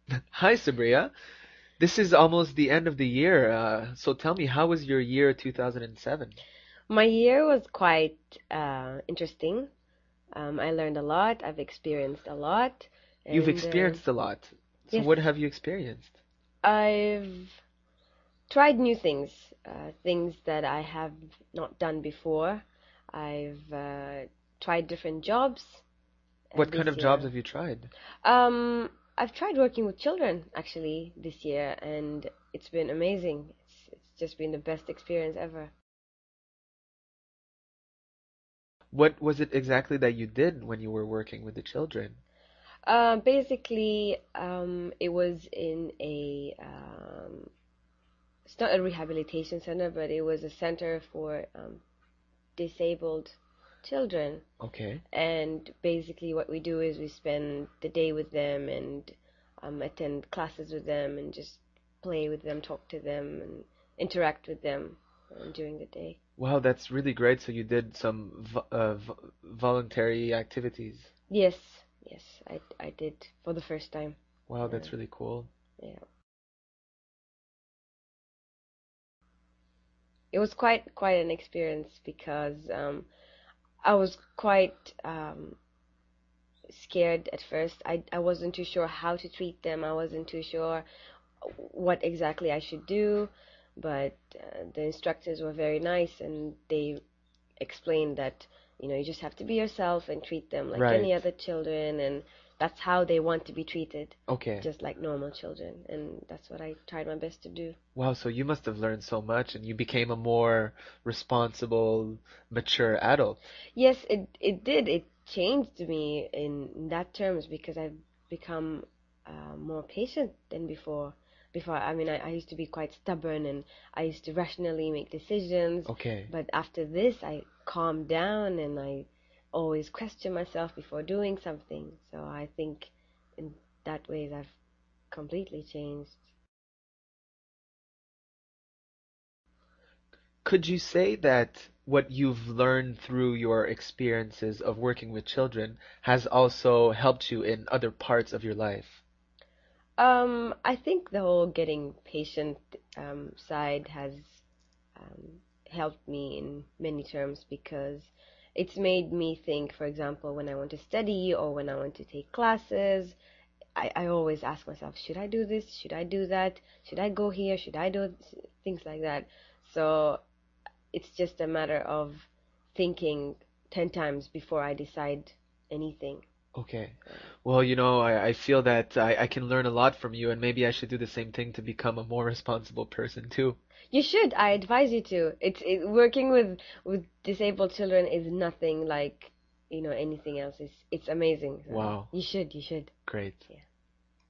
Hi, Sabria. This is almost the end of the year. So tell me, how was your year 2007? My year was quite interesting. I learned a lot. I've experienced a lot, You've and experienced a lot. So yes, what have you experienced? I've tried new things, things that I have not done before. I've tried different jobs What kind this of jobs year. have you tried? I've tried working with children actually this year, and it's been amazing. It's just been the best experience ever. What was it exactly that you did when you were working with the children? Basically, it was in it's not a rehabilitation center, but it was a center for disabled children. Okay. And basically, what we do is we spend the day with them and attend classes with them and just play with them, talk to them, and interact with them during the day. Wow, that's really great. So you did some v voluntary activities. Yes, yes, I did for the first time. Wow, Yeah, that's really cool. yeah. It was quite an experience because I was quite scared at first. I wasn't too sure how to treat them. I wasn't too sure what exactly I should do, but the instructors were very nice and they explained that you just have to be yourself and treat them like any Right. other children, and that's how they want to be treated, Okay. just like normal children, and that's what I tried my best to do. Wow, so you must have learned so much and you became a more responsible, mature adult. Yes, it did. It changed me in that terms because I've become more patient than before. Before, I mean, I used to be quite stubborn and I used to rationally make decisions. Okay. But after this, I calmed down and I always question myself before doing something. So I think in that way, I've completely changed. Could you say that what you've learned through your experiences of working with children has also helped you in other parts of your life? I think the whole getting patient side has helped me in many terms because it's made me think, for example, when I want to study or when I want to take classes, I always ask myself, should I do this? Should I do that? Should I go here? Should I do things like that? So it's just a matter of thinking 10 times before I decide anything. Okay. So. Well, I feel that I can learn a lot from you, and maybe I should do the same thing to become a more responsible person too. You should. I advise you to. Working with disabled children is nothing like anything else. It's amazing. So Wow. you should. Great. Yeah.